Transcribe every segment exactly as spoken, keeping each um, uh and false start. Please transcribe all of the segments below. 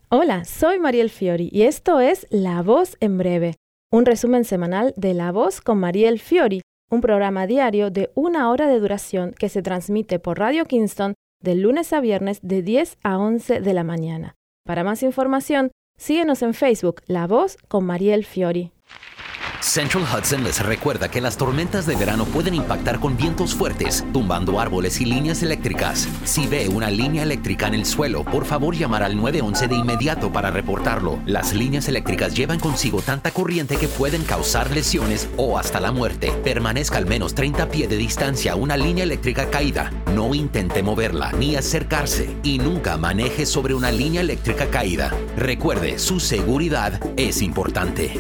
Hola, soy Mariel Fiori y esto es La Voz en Breve, un resumen semanal de La Voz con Mariel Fiori, un programa diario de una hora de duración que se transmite por Radio Kingston de lunes a viernes de diez a once de la mañana. Para más información, síguenos en Facebook, La Voz con Mariel Fiori. Central Hudson les recuerda que las tormentas de verano pueden impactar con vientos fuertes, tumbando árboles y líneas eléctricas. Si ve una línea eléctrica en el suelo, por favor llamar al nueve once de inmediato para reportarlo. Las líneas eléctricas llevan consigo tanta corriente que pueden causar lesiones o hasta la muerte. Permanezca al menos treinta pies de distancia a una línea eléctrica caída. No intente moverla ni acercarse y nunca maneje sobre una línea eléctrica caída. Recuerde, su seguridad es importante.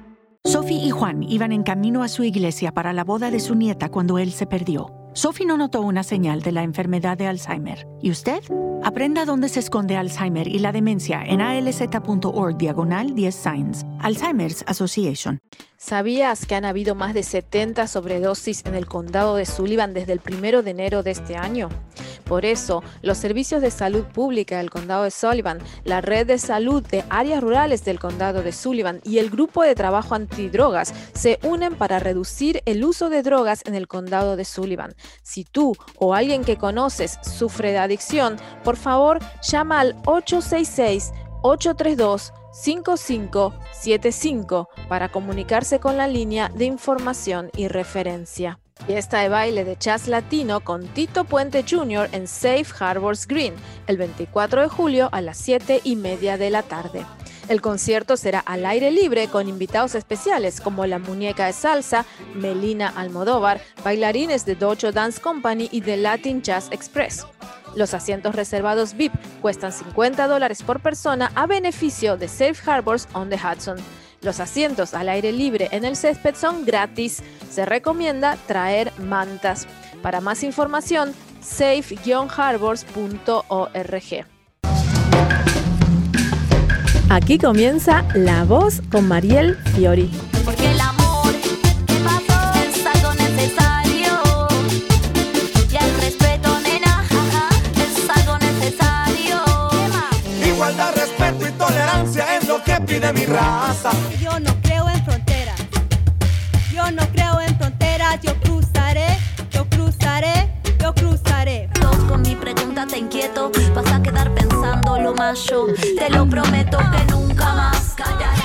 Sophie y Juan iban en camino a su iglesia para la boda de su nieta cuando él se perdió. Sophie no notó una señal de la enfermedad de Alzheimer. ¿Y usted? Aprenda dónde se esconde Alzheimer y la demencia en a l z punto org diagonal diez signs. Alzheimer's Association. ¿Sabías que han habido más de setenta sobredosis en el condado de Sullivan desde el primero de enero de este año? Por eso, los servicios de salud pública del condado de Sullivan, la red de salud de áreas rurales del condado de Sullivan y el grupo de trabajo antidrogas se unen para reducir el uso de drogas en el condado de Sullivan. Si tú o alguien que conoces sufre de adicción, por favor, llama al ocho seis seis, ocho tres dos, cinco cinco siete cinco para comunicarse con la línea de información y referencia. Fiesta de baile de jazz latino con Tito Puente junior en Safe Harbors Green el veinticuatro de julio a las siete y media de la tarde. El concierto será al aire libre con invitados especiales como la muñeca de salsa, Melina Almodóvar, bailarines de Dojo Dance Company y de Latin Jazz Express. Los asientos reservados V I P cuestan cincuenta dólares por persona a beneficio de Safe Harbors on the Hudson. Los asientos al aire libre en el césped son gratis. Se recomienda traer mantas. Para más información, safe dash harbors punto org. Aquí comienza La Voz con Mariel Fiori. Porque el amor que pasó es algo necesario. Y el respeto, nena, es algo necesario. Igualdad, respeto y tolerancia es lo que pide mi raza. Yo no creo en fronteras. Yo no creo en fronteras. Yo cruzaré, yo cruzaré, yo cruzaré. Con mi pregunta te inquieto, vas a quedar pensando lo más yo. Te lo prometo que nunca más callaré.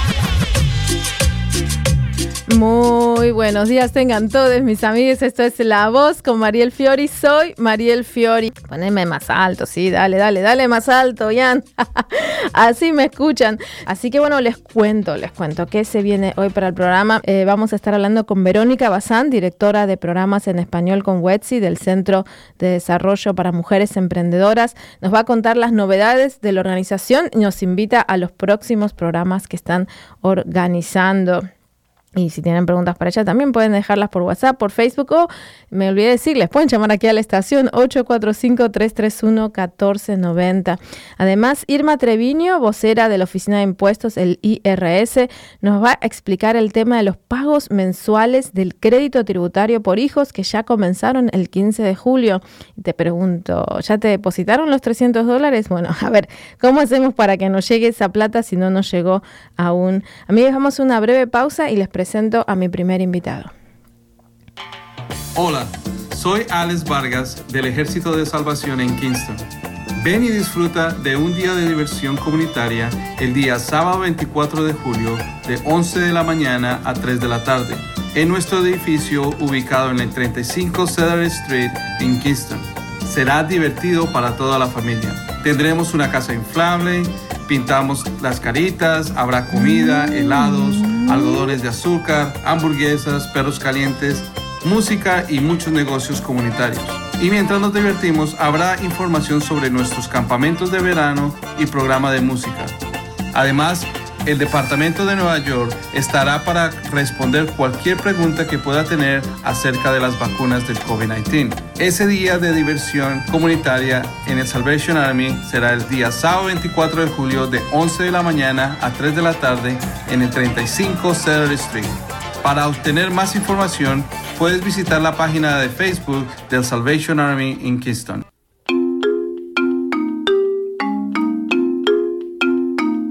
Muy buenos días tengan todos mis amigos, esto es La Voz con Mariel Fiori, soy Mariel Fiori. Poneme más alto, sí, dale, dale, dale más alto, Ian. Así me escuchan. Así que bueno, les cuento, les cuento qué se viene hoy para el programa. Eh, vamos a estar hablando con Verónica Bazán, directora de programas en español con WETSI del Centro de Desarrollo para Mujeres Emprendedoras. Nos va a contar las novedades de la organización y nos invita a los próximos programas que están organizando. Y si tienen preguntas para ella, también pueden dejarlas por WhatsApp, por Facebook o, me olvidé decirles, pueden llamar aquí a la estación ocho cuatro cinco, tres tres uno, uno cuatro nueve cero. Además, Irma Treviño, vocera de la Oficina de Impuestos, el I R S, nos va a explicar el tema de los pagos mensuales del crédito tributario por hijos que ya comenzaron el quince de julio. Y te pregunto, ¿ya te depositaron los trescientos dólares? Bueno, a ver, ¿cómo hacemos para que nos llegue esa plata si no nos llegó aún? Amigos, vamos a una breve pausa y les presento presento a mi primer invitado. Hola, soy Alex Vargas del Ejército de Salvación en Kingston. Ven y disfruta de un día de diversión comunitaria el día sábado veinticuatro de julio de once de la mañana a tres de la tarde en nuestro edificio ubicado en el treinta y cinco Cedar Street en Kingston. Será divertido para toda la familia. Tendremos una casa inflable, pintamos las caritas, habrá comida, helados, algodones de azúcar, hamburguesas, perros calientes, música y muchos negocios comunitarios. Y mientras nos divertimos, habrá información sobre nuestros campamentos de verano y programa de música. Además, el Departamento de Nueva York estará para responder cualquier pregunta que pueda tener acerca de las vacunas del COVID diecinueve. Ese día de diversión comunitaria en el Salvation Army será el día sábado veinticuatro de julio de once de la mañana a tres de la tarde en el treinta y cinco Cedar Street. Para obtener más información, puedes visitar la página de Facebook del Salvation Army en Kingston.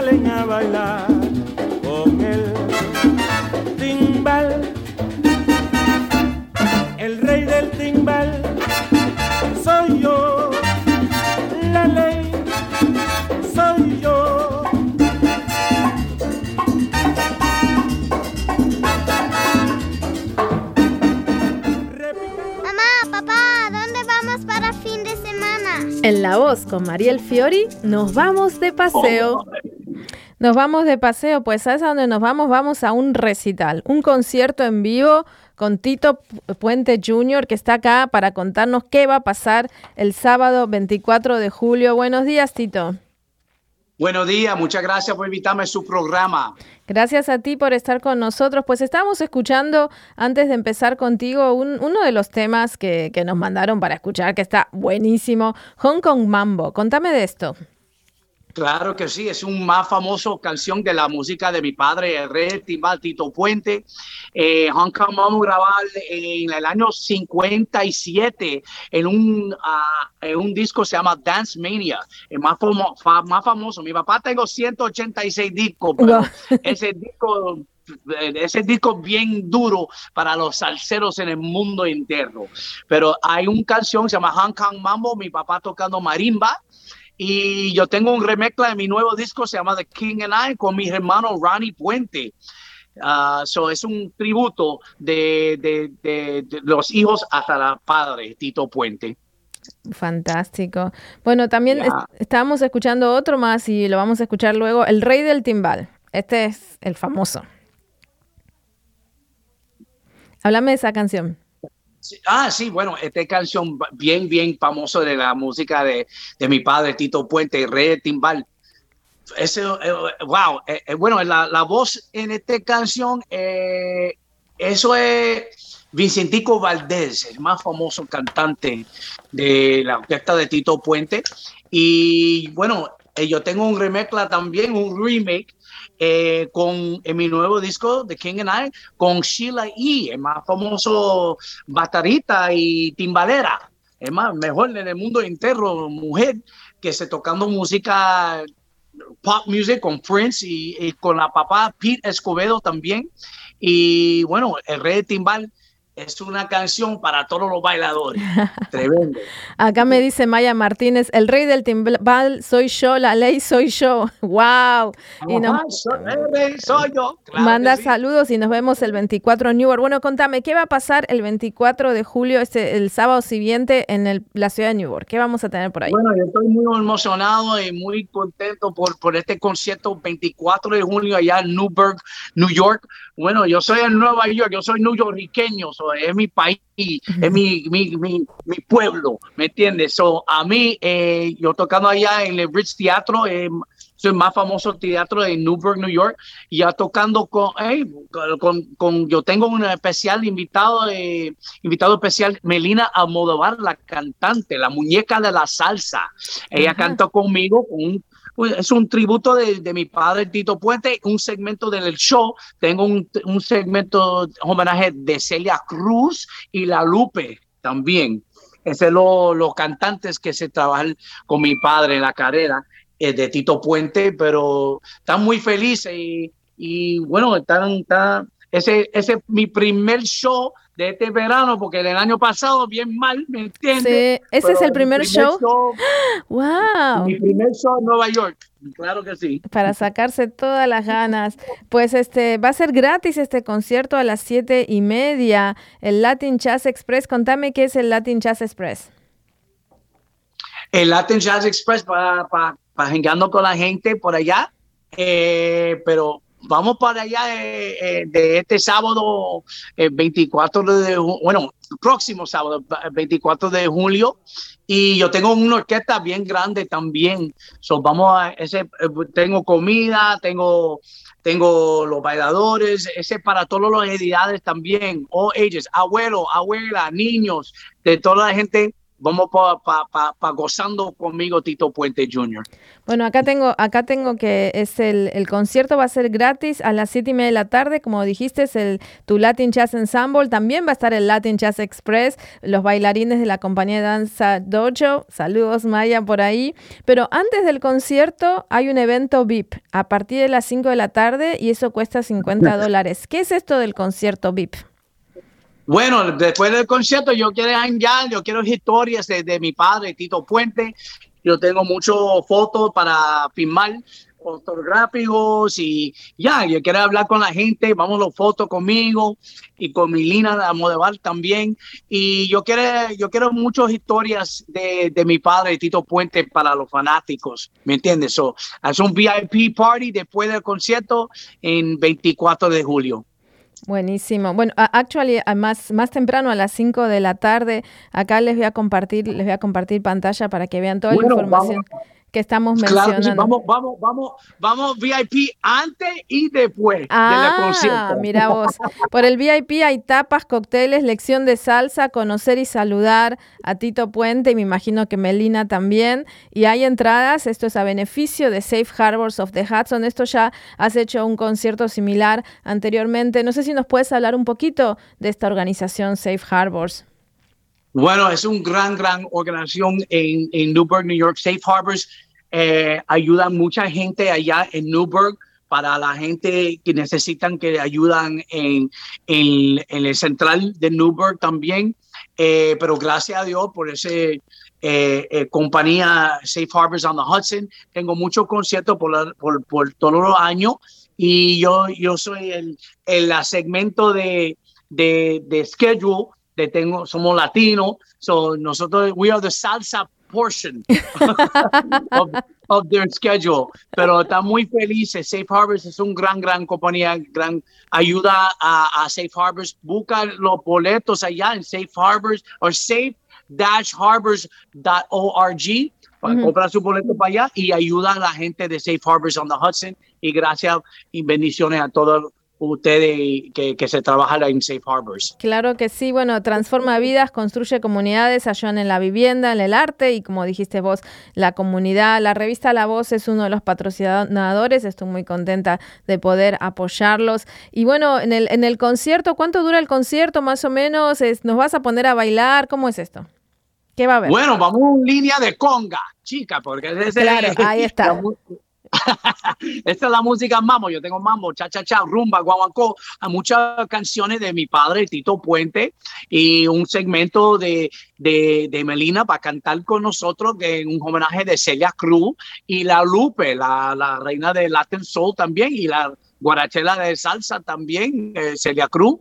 salen a bailar con el timbal. El rey del timbal soy yo, la ley soy yo. Mamá, papá, ¿dónde vamos para fin de semana? En La Voz con Mariel Fiori nos vamos de paseo. Nos vamos de paseo, pues ¿sabes a dónde nos vamos? Vamos a un recital, un concierto en vivo con Tito Puente junior, que está acá para contarnos qué va a pasar el sábado veinticuatro de julio. Buenos días, Tito. Buenos días, muchas gracias por invitarme a su programa. Gracias a ti por estar con nosotros. Pues estábamos escuchando, antes de empezar contigo, un, uno de los temas que, que nos mandaron para escuchar, que está buenísimo, Hong Kong Mambo. Contame de esto. Claro que sí, es una más famosa canción de la música de mi padre, el rey timbal Tito Puente. Eh, Hong Kong Mambo grabado en el año cincuenta y siete en un, uh, en un disco que se llama Dance Mania, el más, famo fa más famoso. Mi papá tengo ciento ochenta y seis discos, pero no. ese disco... ese disco bien duro para los salseros en el mundo entero. Pero hay una canción que se llama Hong Kong Mambo, mi papá tocando marimba. Y yo tengo un remezcla de mi nuevo disco, se llama The King and I, con mi hermano Ronnie Puente. Uh, so es un tributo de, de, de, de los hijos hasta la padre, Tito Puente. Fantástico. Bueno, también yeah. est estábamos escuchando otro más y lo vamos a escuchar luego, El Rey del Timbal. Este es el famoso. Háblame de esa canción. Ah, sí, bueno, esta canción bien, bien famosa de la música de, de mi padre, Tito Puente, el rey del timbal. Ese, eh, wow, eh, eh, bueno, la, la voz en esta canción, eh, eso es Vicentico Valdés, el más famoso cantante de la orquesta de Tito Puente. Y bueno, eh, yo tengo un remezcla también, un remake, Eh, con en mi nuevo disco The King and I, con Sheila E., el más famoso baterista y timbalera, es más mejor en el mundo entero, mujer que se tocando música pop music con Prince y, y con la papá Pete Escobedo también. Y bueno, el rey de timbal es una canción para todos los bailadores. Tremendo. Acá me dice Maya Martínez, el rey del timbal soy yo, la ley soy yo. ¡Wow! Y nos, Ajá, soy, el rey soy yo. Claro manda sí. saludos y nos vemos el veinticuatro en Newark. Bueno, contame, ¿qué va a pasar el veinticuatro de julio, este, el sábado siguiente, en el, la ciudad de Newark? ¿Qué vamos a tener por ahí? Bueno, yo estoy muy emocionado y muy contento por, por este concierto veinticuatro de julio allá en Newburgh, New York. Bueno, yo soy en Nueva York, yo soy neoyorriqueño, so es mi país, es mi, mi, mi, mi pueblo, ¿me entiendes? So, a mí, eh, yo tocando allá en el Ritz Teatro, eh, soy el más famoso teatro de Newburgh, New York, y ya tocando con, eh, con, con, yo tengo un especial invitado, eh, invitado especial, Melina Almodóvar, la cantante, la muñeca de la salsa. Ella Ajá. cantó conmigo con un es un tributo de, de mi padre Tito Puente, un segmento del show. Tengo un, un segmento homenaje de Celia Cruz y La Lupe también. Esos son los, los cantantes que se trabajan con mi padre en la carrera eh, de Tito Puente, pero están muy felices y, y bueno, están, están, ese, ese es mi primer show de este verano, porque el año pasado bien mal, ¿me entiendes? Sí, ese Pero es el primer, primer show. show. ¡Wow! Mi primer show en Nueva York, claro que sí. Para sacarse todas las ganas. Pues este va a ser gratis este concierto a las siete y media, el Latin Jazz Express. Contame qué es el Latin Jazz Express. El Latin Jazz Express para pa, pa jangueando con la gente por allá, eh, pero vamos para allá eh, eh, de este sábado eh, veinticuatro de bueno, próximo sábado veinticuatro de julio, y yo tengo una orquesta bien grande también. So, vamos a ese, eh, tengo comida, tengo tengo los bailadores, ese para todas las edades también, all ages, abuelos, abuelas, niños, de toda la gente vamos para pa, pa, pa gozando conmigo, Tito Puente junior Bueno, acá tengo, acá tengo que es el, el concierto va a ser gratis a las siete y media de la tarde, como dijiste, es el tu Latin Jazz Ensemble, también va a estar el Latin Jazz Express, los bailarines de la compañía de danza Dojo, saludos Maya por ahí, pero antes del concierto hay un evento V I P a partir de las cinco de la tarde y eso cuesta cincuenta dólares. ¿Qué es esto del concierto V I P? Bueno, después del concierto yo quiero hangar, yo quiero historias de, de mi padre, Tito Puente. Yo tengo muchas fotos para filmar, fotográficos y ya, yo quiero hablar con la gente, vamos a las fotos conmigo y con mi Lina de Modevar también. Y yo quiero, yo quiero muchas historias de, de mi padre, Tito Puente, para los fanáticos, ¿me entiendes? So, es un V I P party después del concierto en veinticuatro de julio. Buenísimo. Bueno, actually, más, más temprano a las cinco de la tarde, acá les voy a compartir, les voy a compartir pantalla para que vean toda bueno, la información vamos, que estamos mencionando. Claro que sí. Vamos, vamos, vamos, vamos V I P antes y después ah, del concierto. Mira vos. Por el V I P hay tapas, cócteles, lección de salsa, conocer y saludar a Tito Puente y me imagino que Melina también. Y hay entradas, esto es a beneficio de Safe Harbors of the Hudson. Esto ya has hecho un concierto similar anteriormente. No sé si nos puedes hablar un poquito de esta organización Safe Harbors. Bueno, es una gran, gran organización en, en Newburgh, New York. Safe Harbors eh, ayuda a mucha gente allá en Newburgh para la gente que necesitan que ayudan en, en, en el central de Newburgh también. Eh, pero gracias a Dios por ese eh, eh, compañía Safe Harbors on the Hudson. Tengo muchos conciertos por, la, por, por todos los años y yo, yo soy el, el segmento de, de, de schedule. De tengo, somos latinos, so nosotros, we are the salsa portion of, of their schedule. Pero están muy felices. Safe Harbors es un gran, gran compañía, gran ayuda a, a Safe Harbors. Busca los boletos allá en Safe Harbors o safe dash harbors dot org para uh-huh. comprar su boleto para allá y ayuda a la gente de Safe Harbors on the Hudson. Y gracias y bendiciones a todos ustedes que, que se trabajan en Safe Harbors. Claro que sí, bueno, transforma vidas, construye comunidades, ayudan en la vivienda, en el arte y como dijiste vos, la comunidad. La revista La Voz es uno de los patrocinadores, estoy muy contenta de poder apoyarlos. Y bueno, en el, en el concierto, ¿cuánto dura el concierto más o menos? Es, ¿nos vas a poner a bailar? ¿Cómo es esto? ¿Qué va a haber? Bueno, vamos en línea de conga, chica, porque es claro, ahí está. Esta es la música mambo. Yo tengo mambo, cha cha cha, rumba, guaguancó, a muchas canciones de mi padre Tito Puente y un segmento de, de, de Melina para cantar con nosotros en un homenaje de Celia Cruz y la Lupe, la, la reina de Latin Soul también y la guarachela de salsa también, eh, Celia Cruz.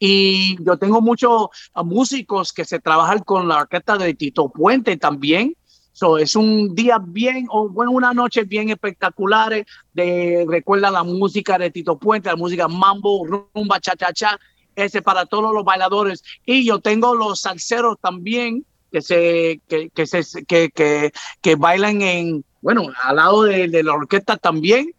Y yo tengo muchos uh, músicos que se trabajan con la orquesta de Tito Puente también. So, es un día bien, o bueno, una noche bien espectacular. De, recuerda la música de Tito Puente, la música mambo, rumba, cha, cha, cha. Ese para todos los bailadores. Y yo tengo los salseros también que se, que, que se, que, que, que bailan en, bueno, al lado de, de la orquesta también.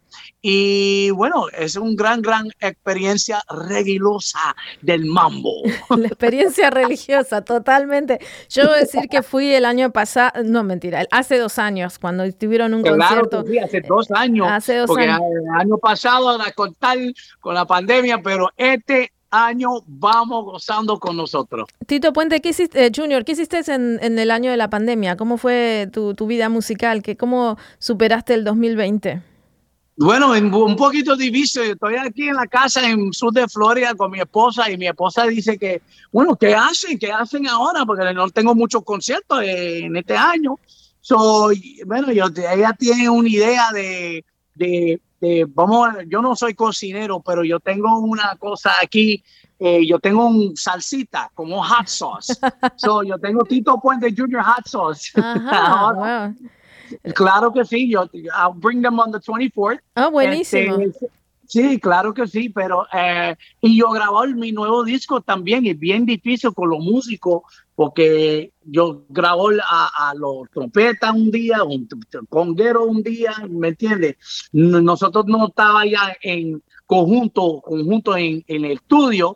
Y bueno, es una gran, gran experiencia religiosa del mambo. La experiencia religiosa, totalamente. Yo voy a decir que fui el año pasado, no mentira, hace dos años, cuando estuvieron un claro concierto. Que sí, hace dos años. Hace dos porque años. el año pasado, a contar con la pandemia, pero este año vamos gozando con nosotros. Tito Puente, ¿qué hiciste, eh, Junior, qué hiciste en, en el año de la pandemia? ¿Cómo fue tu, tu vida musical? ¿Qué, ¿Cómo superaste el dos mil veinte? Bueno, un poquito difícil. Estoy aquí en la casa en sur de Florida con mi esposa y mi esposa dice que, bueno, ¿qué hacen? ¿Qué hacen ahora? Porque no tengo muchos conciertos en este año. So, bueno, yo, ella tiene una idea de, de, de, vamos, yo no soy cocinero, pero yo tengo una cosa aquí. Eh, yo tengo un salsita como hot sauce. So, yo tengo Tito Puente Junior Hot Sauce. Ajá, wow. Claro que sí, yo I'll bring them on the twenty-fourth. Ah, oh, buenísimo. Este, sí, claro que sí, pero eh, y yo grabé mi nuevo disco también, es bien difícil con los músicos porque yo grabo a, a los trompetas un día, un conguero un día, ¿me entiendes? Nosotros no estábamos ya en conjunto, conjunto en, en el estudio,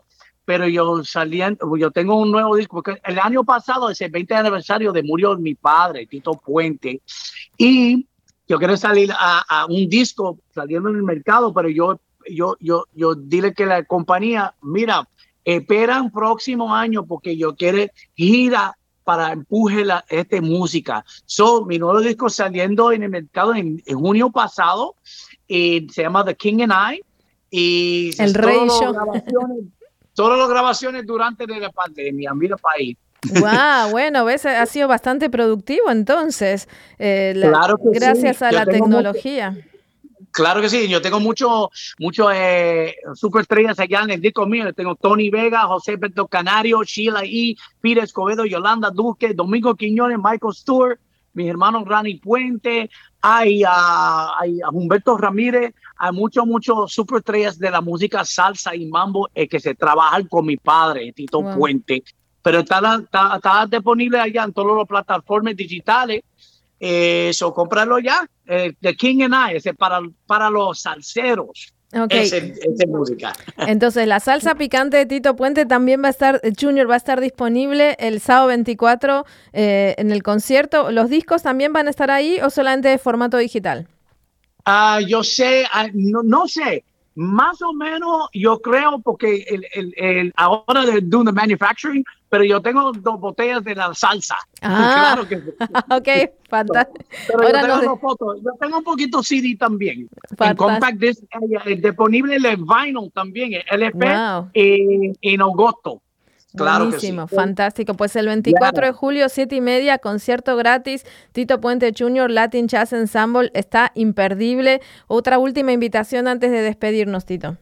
pero yo saliendo, yo tengo un nuevo disco, porque el año pasado es el veinte aniversario de murió mi padre, Tito Puente, y yo quiero salir a, a un disco saliendo en el mercado, pero yo, yo, yo, yo dile que la compañía, mira, esperan próximo año porque yo quiero gira para empuje la, esta música. So, mi nuevo disco saliendo en el mercado en, en junio pasado, y se llama The King and I, y el Rey Show. Todas las grabaciones durante la pandemia, mira para ahí. Wow, bueno, ves, ha sido bastante productivo entonces, eh, la, claro que gracias sí. a Yo la tecnología. Mucho, claro que sí, yo tengo muchos mucho, eh, superestrellas allá en el disco mío. Yo tengo Tony Vega, José Pedro Canario, Sheila E., Peter Escobedo, Yolanda Duque, Domingo Quiñones, Michael Stewart, mis hermanos Rani Puente, hay a, hay a Humberto Ramírez, hay muchos, muchos superestrellas de la música salsa y mambo eh, que se trabajan con mi padre, Tito wow. Puente. Pero está, está, está disponible allá en todas las plataformas digitales. Eso, eh, cómpralo ya. Eh, The King and I, ese para, para los salseros. Okay. Ese, ese música. Entonces, la salsa picante de Tito Puente también va a estar, Junior va a estar disponible el sábado veinticuatro eh, en el concierto. ¿Los discos también van a estar ahí o solamente de formato digital? Uh, yo sé, uh, no, no sé. Más o menos, yo creo, porque el, el, el, ahora de doing the manufacturing, pero yo tengo dos botellas de la salsa. Ah, claro que sí. Ok, fantástico. Pero ahora yo tengo, no dos fotos. Yo tengo un poquito C D también. Fantástico. En compact disc, eh, disponible el vinyl también, el L P wow. en, en agosto. Claro Buenísimo, que sí. Fantástico. Pues el veinticuatro yeah. de julio, siete y media, concierto gratis, Tito Puente Junior Latin Jazz Ensemble, está imperdible. Otra última invitación antes de despedirnos, Tito.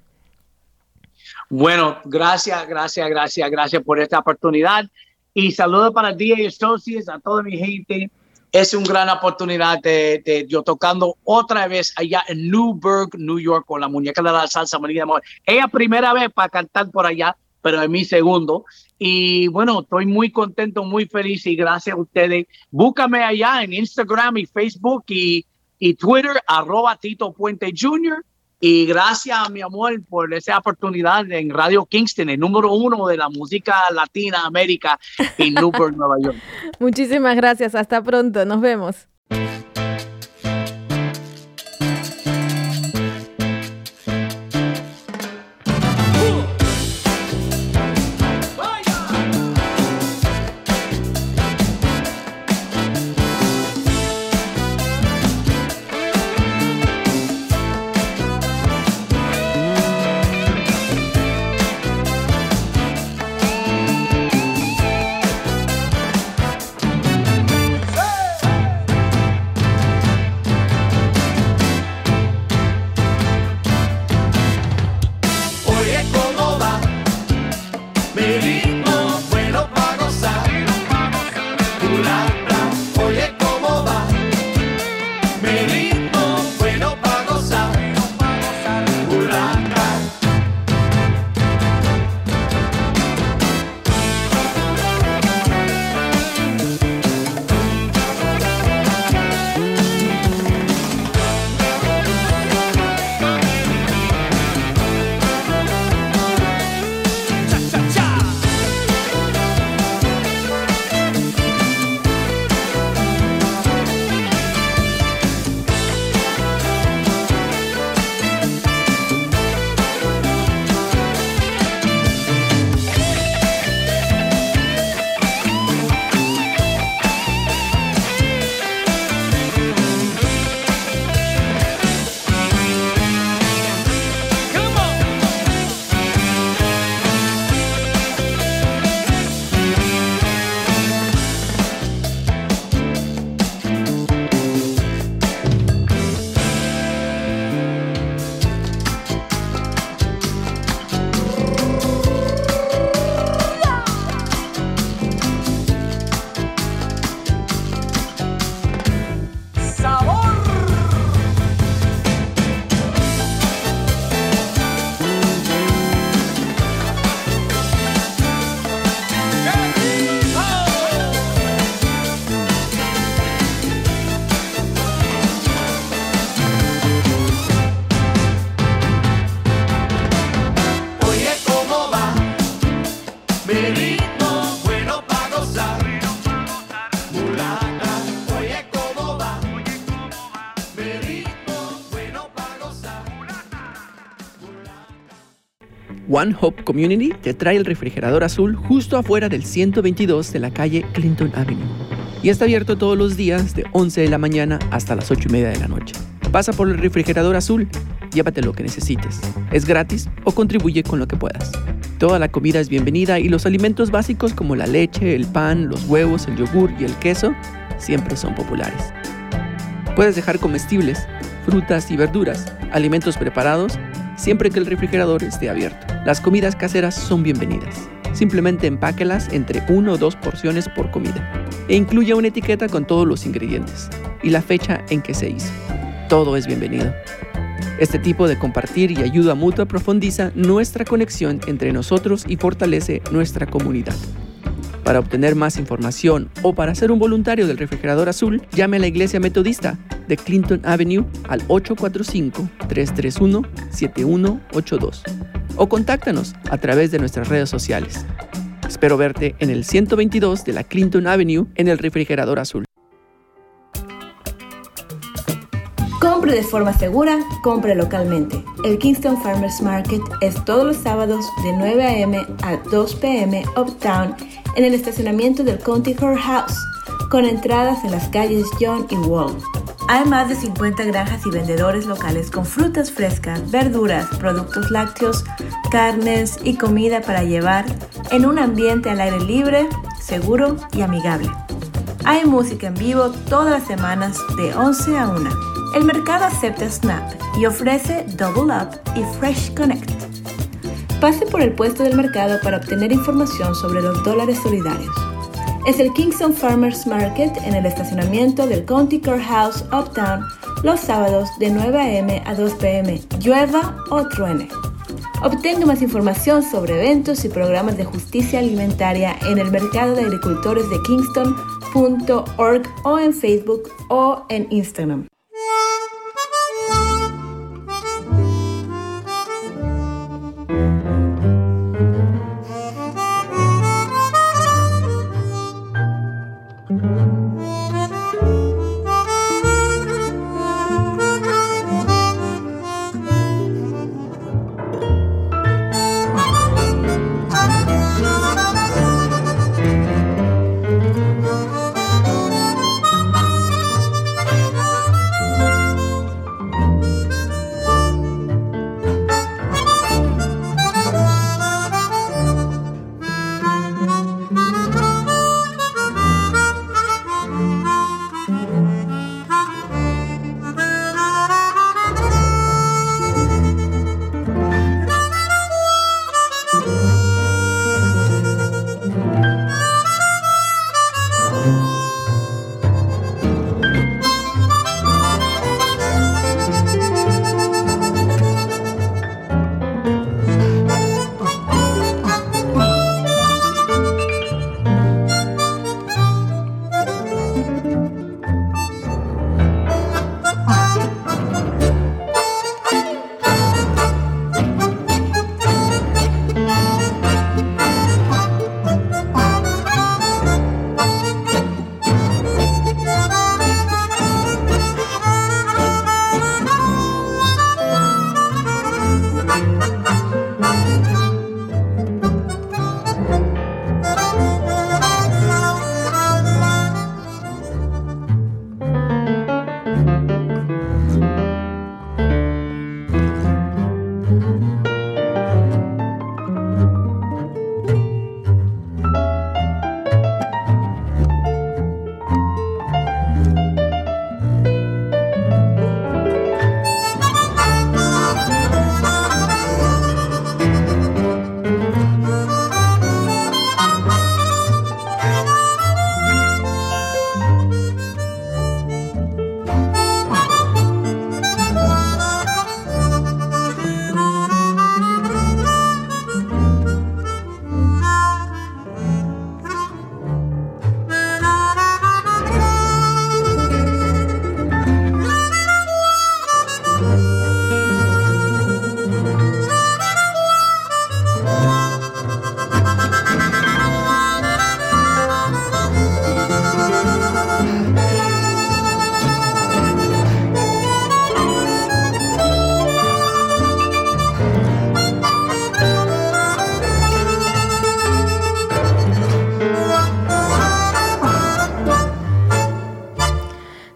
Bueno, gracias, gracias, gracias, gracias por esta oportunidad. Y saludos para D A Associates, a toda mi gente. Es una gran oportunidad de, de yo tocando otra vez allá en Newburgh, New York, con la muñeca de la salsa María de Amor. Ella primera vez para cantar por allá, pero es mi segundo. Y bueno, estoy muy contento, muy feliz y gracias a ustedes. Búscame allá en Instagram y Facebook y, y Twitter, arroba Tito Puente Junior Y gracias, mi amor, por esa oportunidad en Radio Kingston, el número uno de la música latina América en Newport, Nueva York. Muchísimas gracias. Hasta pronto. Nos vemos. One Hope Community te trae el refrigerador azul justo afuera del ciento veintidós de la calle Clinton Avenue. Y está abierto todos los días de once de la mañana hasta las ocho y media de la noche. Pasa por el refrigerador azul, llévate lo que necesites. Es gratis o contribuye con lo que puedas. Toda la comida es bienvenida y los alimentos básicos como la leche, el pan, los huevos, el yogur y el queso siempre son populares. Puedes dejar comestibles, frutas y verduras, alimentos preparados, siempre que el refrigerador esté abierto. Las comidas caseras son bienvenidas. Simplemente empáquelas entre una o dos porciones por comida e incluya una etiqueta con todos los ingredientes y la fecha en que se hizo. Todo es bienvenido. Este tipo de compartir y ayuda mutua profundiza nuestra conexión entre nosotros y fortalece nuestra comunidad. Para obtener más información o para ser un voluntario del refrigerador azul, llame a la Iglesia Metodista de Clinton Avenue al ocho cuatro cinco, tres tres uno, siete uno ocho dos o contáctanos a través de nuestras redes sociales. Espero verte en el ciento veintidós de la Clinton Avenue en el refrigerador azul. Compre de forma segura, compre localmente. El Kingston Farmers Market es todos los sábados de nueve a eme a dos pe eme Uptown en el estacionamiento del County Courthouse, con entradas en las calles John y Wall. Hay más de cincuenta granjas y vendedores locales con frutas frescas, verduras, productos lácteos, carnes y comida para llevar en un ambiente al aire libre, seguro y amigable. Hay música en vivo todas las semanas de once a una. El mercado acepta SNAP y ofrece Double Up y Fresh Connect. Pase por el puesto del mercado para obtener información sobre los dólares solidarios. Es el Kingston Farmers Market en el estacionamiento del County Courthouse Uptown los sábados de nueve a eme a dos pe eme, llueva o truene. Obtenga más información sobre eventos y programas de justicia alimentaria en el Mercado de Agricultores de Kingston punto org o en Facebook o en Instagram.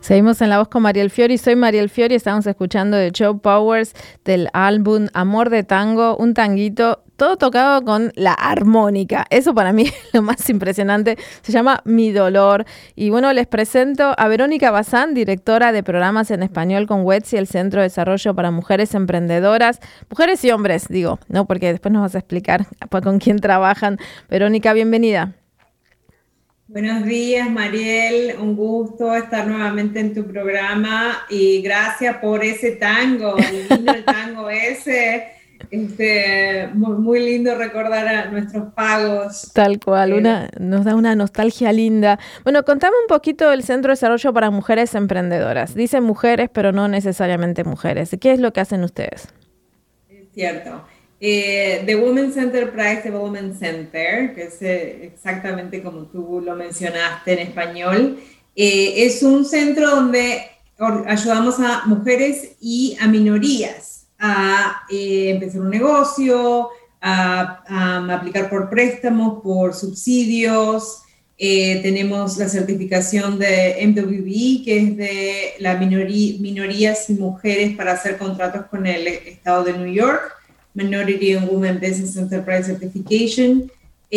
Seguimos en La Voz con Mariel Fiori. Soy Mariel Fiori. Estamos escuchando de Joe Powers del álbum Amor de Tango, un tanguito todo tocado con la armónica. Eso para mí es lo más impresionante. Se llama Mi Dolor. Y bueno, les presento a Verónica Bazán, directora de programas en español con WETSI, el Centro de Desarrollo para Mujeres Emprendedoras. Mujeres y hombres, digo, ¿no? Porque después nos vas a explicar con quién trabajan. Verónica, bienvenida. Buenos días, Mariel, un gusto estar nuevamente en tu programa y gracias por ese tango, lindo el tango ese, este, muy, muy lindo recordar a nuestros pagos. Tal cual, una, nos da una nostalgia linda. Bueno, contame un poquito del Centro de Desarrollo para Mujeres Emprendedoras. Dicen mujeres, pero no necesariamente mujeres. ¿Qué es lo que hacen ustedes? Es cierto. Eh, The Women's Enterprise Development Center, que es eh, exactamente como tú lo mencionaste en español, eh, es un centro donde ayudamos a mujeres y a minorías a eh, empezar un negocio, a, a aplicar por préstamos, por subsidios. Eh, tenemos la certificación de M W B E, que es de las minorí, minorías y mujeres para hacer contratos con el estado de New York. Minority and Women Business Enterprise Certification,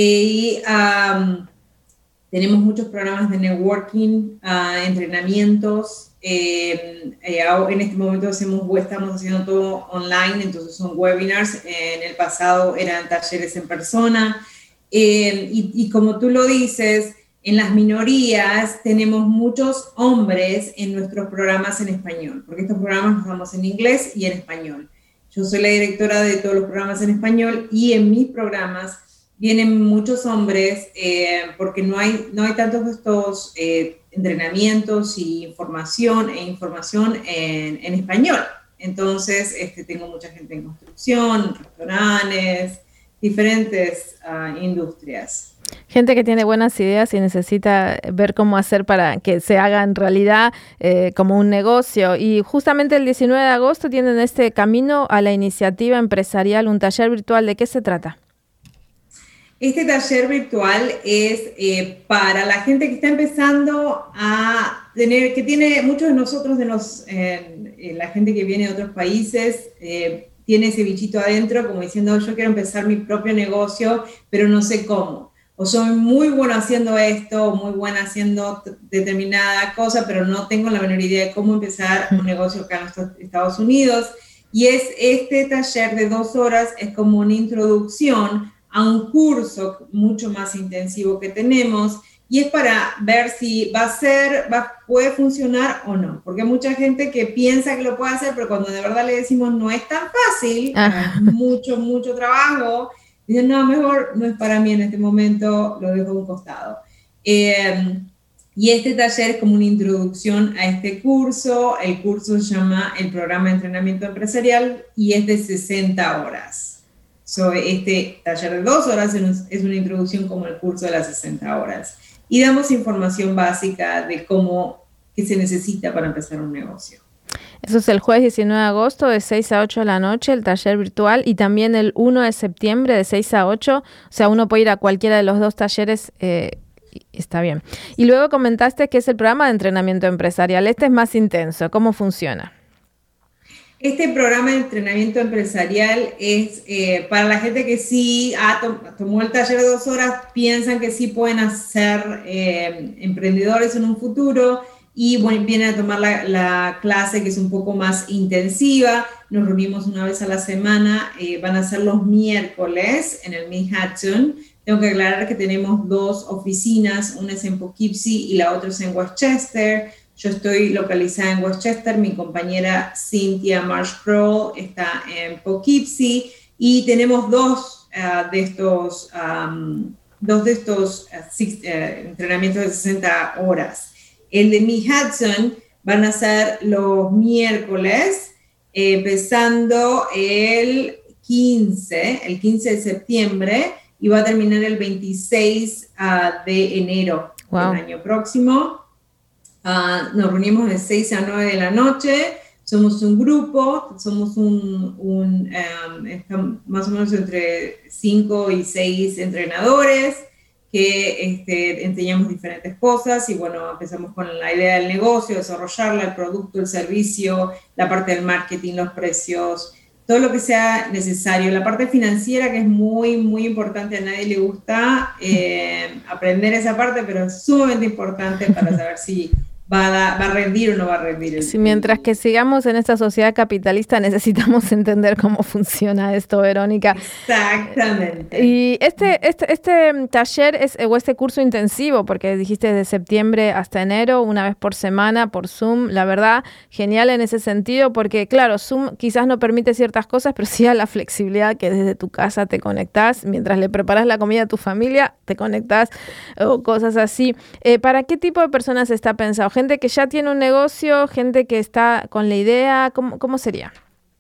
y um, tenemos muchos programas de networking, uh, entrenamientos, eh, eh, en este momento hacemos, estamos haciendo todo online, entonces son webinars, en el pasado eran talleres en persona, eh, y, y como tú lo dices, en las minorías tenemos muchos hombres en nuestros programas en español, porque estos programas los damos en inglés y en español. Yo soy la directora de todos los programas en español y en mis programas vienen muchos hombres eh, porque no hay, no hay tantos de estos eh, entrenamientos y información e información en, en español. Entonces, este, tengo mucha gente en construcción, restaurantes, diferentes uh, industrias. Gente que tiene buenas ideas y necesita ver cómo hacer para que se haga en realidad eh, como un negocio. Y justamente el diecinueve de agosto tienen este Camino a la Iniciativa Empresarial, un taller virtual. ¿De qué se trata? Este taller virtual es eh, para la gente que está empezando a tener, que tiene muchos de nosotros, de los, eh, la gente que viene de otros países, eh, tiene ese bichito adentro como diciendo yo quiero empezar mi propio negocio, pero no sé cómo. O soy muy bueno haciendo esto, muy buena haciendo determinada cosa, pero no tengo la menor idea de cómo empezar un negocio acá en los Estados Unidos. Y es este taller de dos horas, es como una introducción a un curso mucho más intensivo que tenemos, y es para ver si va a ser, va, puede funcionar o no. Porque hay mucha gente que piensa que lo puede hacer, pero cuando de verdad le decimos no es tan fácil, es mucho, mucho trabajo, dicen, no, mejor no es para mí en este momento, lo dejo a un costado. Eh, y este taller es como una introducción a este curso. El curso se llama el Programa de Entrenamiento Empresarial y es de sesenta horas. So, este taller de dos horas es una introducción como el curso de las sesenta horas. Y damos información básica de cómo, qué se necesita para empezar un negocio. Eso es el jueves diecinueve de agosto de seis a ocho de la noche, el taller virtual, y también el primero de septiembre de seis a ocho. O sea, uno puede ir a cualquiera de los dos talleres, eh, está bien. Y luego comentaste que es el programa de entrenamiento empresarial. Este es más intenso. ¿Cómo funciona? Este programa de entrenamiento empresarial es eh, para la gente que sí ah, tom, tomó el taller de dos horas, piensan que sí pueden ser eh, emprendedores en un futuro, y bueno, vienen a tomar la, la clase que es un poco más intensiva. Nos reunimos una vez a la semana, eh, van a ser los miércoles en el Manhattan. Tengo que aclarar que tenemos dos oficinas, una es en Poughkeepsie y la otra es en Westchester. Yo estoy localizada en Westchester, mi compañera Cynthia Marsh Kroll está en Poughkeepsie, y tenemos dos uh, de estos, um, dos de estos uh, six, uh, entrenamientos de sesenta horas. El de Manhattan van a ser los miércoles, eh, empezando el quince, el quince de septiembre, y va a terminar el veintiséis uh, de enero wow. del año próximo. Uh, nos reunimos de seis a nueve de la noche, somos un grupo, somos un, un um, más o menos entre cinco y seis entrenadores. que este, enseñamos diferentes cosas y bueno, empezamos con la idea del negocio, desarrollarla, el producto, el servicio, la parte del marketing, los precios, todo lo que sea necesario. La parte financiera, que es muy, muy importante, a nadie le gusta eh, aprender esa parte, pero es sumamente importante para saber si va a, da, va a rendir o no va a rendir. El sí, mientras que sigamos en esta sociedad capitalista, necesitamos entender cómo funciona esto, Verónica. Exactamente. Y este, este, este taller es, o este curso intensivo, porque dijiste de septiembre hasta enero, una vez por semana, por Zoom, la verdad, genial en ese sentido, porque claro, Zoom quizás no permite ciertas cosas, pero sí a la flexibilidad que desde tu casa te conectás, mientras le preparas la comida a tu familia, te conectás, o cosas así. Eh, ¿Para qué tipo de personas está pensado? ¿Gente que ya tiene un negocio, gente que está con la idea? ¿Cómo, cómo sería?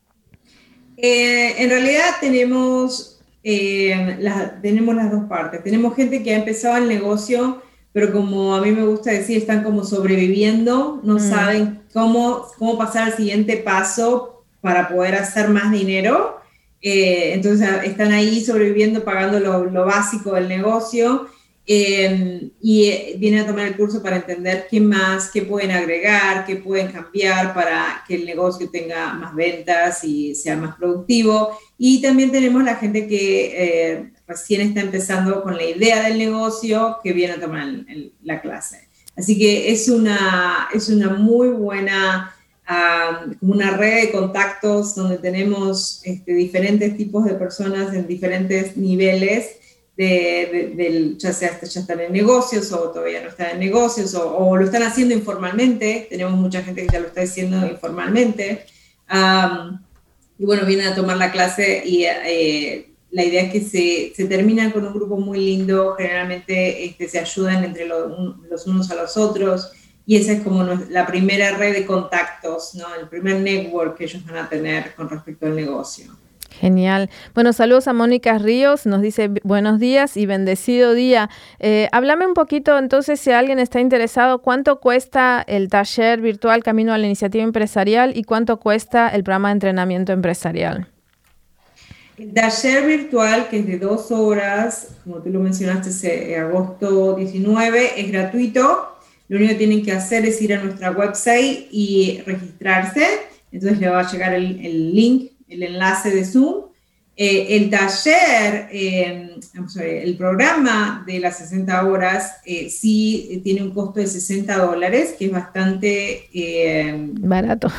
Eh, en realidad tenemos, eh, la, tenemos las dos partes. Tenemos gente que ha empezado el negocio, pero como a mí me gusta decir, están como sobreviviendo, no mm. saben cómo, cómo pasar al siguiente paso para poder hacer más dinero. Eh, entonces están ahí sobreviviendo, pagando lo, lo básico del negocio. Eh, y vienen a tomar el curso para entender qué más, qué pueden agregar, qué pueden cambiar para que el negocio tenga más ventas y sea más productivo. Y también tenemos la gente que eh, recién está empezando con la idea del negocio, que viene a tomar el, el, la clase. Así que es una, es una muy buena, uh, como una red de contactos donde tenemos este, diferentes tipos de personas en diferentes niveles. De, de, de, ya sea ya están en negocios o todavía no están en negocios o, o lo están haciendo informalmente. Tenemos mucha gente que ya lo está haciendo informalmente. Um, y bueno, vienen a tomar la clase y eh, la idea es que se, se terminan con un grupo muy lindo. Generalmente este, se ayudan entre lo, un, los unos a los otros y esa es como la primera red de contactos, ¿no? El primer network que ellos van a tener con respecto al negocio. Genial. Bueno, saludos a Mónica Ríos, nos dice buenos días y bendecido día. Eh, háblame un poquito entonces, si alguien está interesado, ¿cuánto cuesta el taller virtual Camino a la Iniciativa Empresarial y cuánto cuesta el programa de entrenamiento empresarial? El taller virtual, que es de dos horas, como tú lo mencionaste, es eh, agosto diecinueve, es gratuito. Lo único que tienen que hacer es ir a nuestra website y registrarse. Entonces le va a llegar el, el link, el enlace de Zoom. Eh, el taller, eh, el programa de las sesenta horas, eh, sí tiene un costo de sesenta dólares, que es bastante... Eh, barato.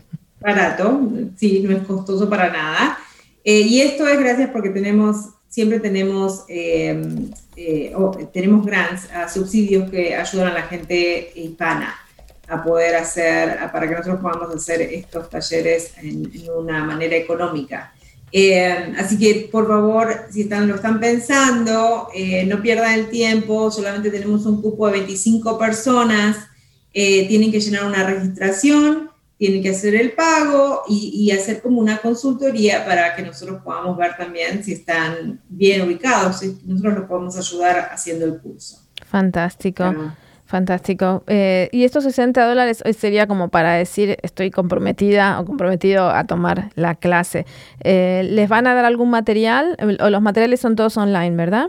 Barato, sí, no es costoso para nada. Eh, y esto es gracias porque tenemos, siempre tenemos, eh, eh, oh, tenemos grants, uh, subsidios que ayudan a la gente hispana a poder hacer, para que nosotros podamos hacer estos talleres en, en una manera económica. Eh, así que, por favor, si están, lo están pensando, eh, no pierdan el tiempo, solamente tenemos un cupo de veinticinco personas, eh, tienen que llenar una registración, tienen que hacer el pago y, y hacer como una consultoría para que nosotros podamos ver también si están bien ubicados, si nosotros los podemos ayudar haciendo el curso. Fantástico. Pero, Fantástico. Eh, y estos sesenta dólares hoy sería como para decir estoy comprometida o comprometido a tomar la clase. Eh, ¿Les van a dar algún material? O los materiales son todos online, ¿verdad?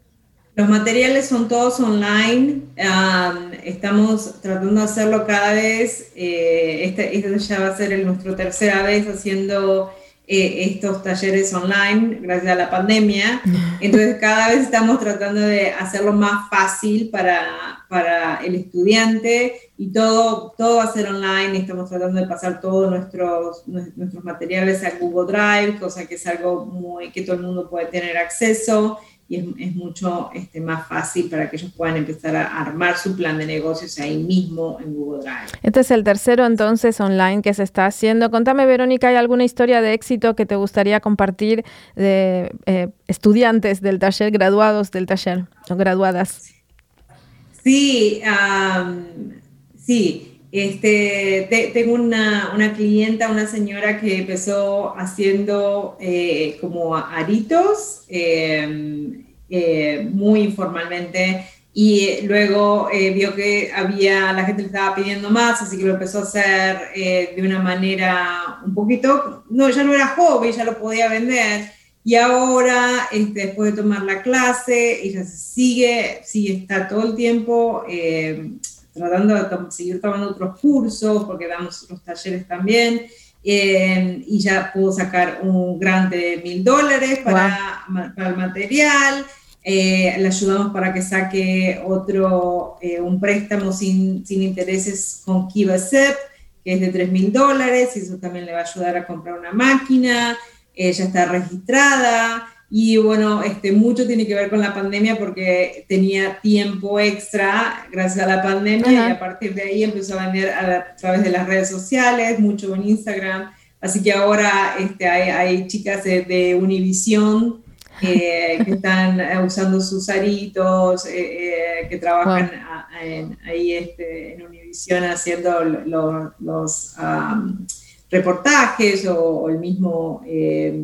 Los materiales son todos online. Um, estamos tratando de hacerlo cada vez. Eh, este, este ya va a ser el, nuestra tercera vez haciendo eh, estos talleres online gracias a la pandemia. Entonces cada vez estamos tratando de hacerlo más fácil para, para el estudiante y todo, todo va a ser online. Estamos tratando de pasar todos nuestros, nuestros materiales a Google Drive, cosa que es algo muy, que todo el mundo puede tener acceso. Y es, es mucho este, más fácil para que ellos puedan empezar a armar su plan de negocios ahí mismo en Google Drive. Este es el tercero entonces online que se está haciendo. Contame, Verónica, ¿hay alguna historia de éxito que te gustaría compartir de eh, estudiantes del taller, graduados del taller o graduadas? Sí, um, sí. Este, te, tengo una, una clienta, una señora que empezó haciendo eh, como aritos, eh, eh, muy informalmente, y luego eh, vio que había, la gente le estaba pidiendo más, así que lo empezó a hacer eh, de una manera un poquito, no, ya no era hobby, ya lo podía vender, Y ahora, este, después de tomar la clase, ella sigue, sigue está todo el tiempo eh, tratando de to- seguir tomando otros cursos, porque damos otros talleres también, eh, y ya pudo sacar un grant de mil dólares para, wow. para el material. Eh, le ayudamos para que saque otro, eh, un préstamo sin, sin intereses con Kiva Sep, que es de tres mil dólares, y eso también le va a ayudar a comprar una máquina. Ella está registrada y bueno, este, mucho tiene que ver con la pandemia porque tenía tiempo extra gracias a la pandemia. Ajá. Y a partir de ahí empezó a vender a, la, a través de las redes sociales, mucho en Instagram, así que ahora este, hay, hay chicas de, de Univision eh, que están usando sus aritos, eh, eh, que trabajan wow. a, en, ahí este, en Univision haciendo lo, los... Um, reportajes o, o el mismo, eh,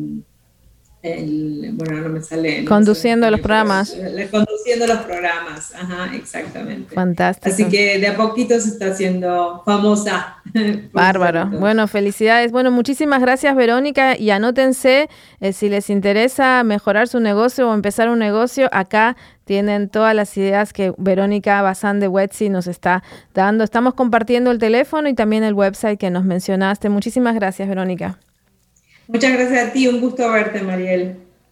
el, bueno, no me sale. Conduciendo no sé, los programas. Pero, conduciendo los programas, ajá, exactamente. Fantástico. Así que de a poquito se está haciendo famosa. Bárbaro. Bueno, felicidades. Bueno, muchísimas gracias, Verónica, y anótense eh, si les interesa mejorar su negocio o empezar un negocio, acá tienen todas las ideas que Verónica Bazán de Wetsy nos está dando. Estamos compartiendo el teléfono y también el website que nos mencionaste. Muchísimas gracias, Verónica. Muchas gracias a ti. Un gusto verte, Mariel.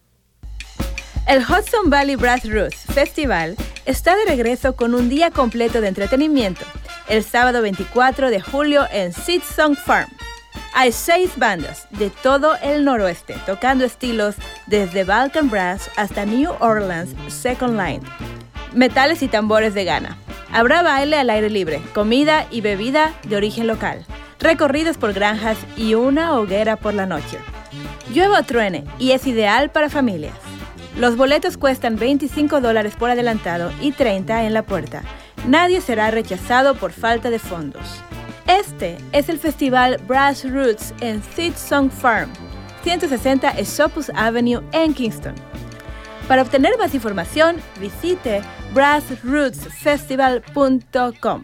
El Hudson Valley Brass Roots Festival está de regreso con un día completo de entretenimiento, el sábado veinticuatro de julio en Seed Song Farm. Hay seis bandas de todo el noroeste tocando estilos desde Balkan Brass hasta New Orleans Second Line, metales y tambores de Ghana. Habrá baile al aire libre, comida y bebida de origen local, recorridos por granjas y una hoguera por la noche. Llueve o truene y es ideal para familias. Los boletos cuestan veinticinco dólares por adelantado y treinta en la puerta. Nadie será rechazado por falta de fondos. Este es el festival Brass Roots en Seed Song Farm, ciento sesenta Esopus Avenue en Kingston. Para obtener más información, visite brass roots festival punto com.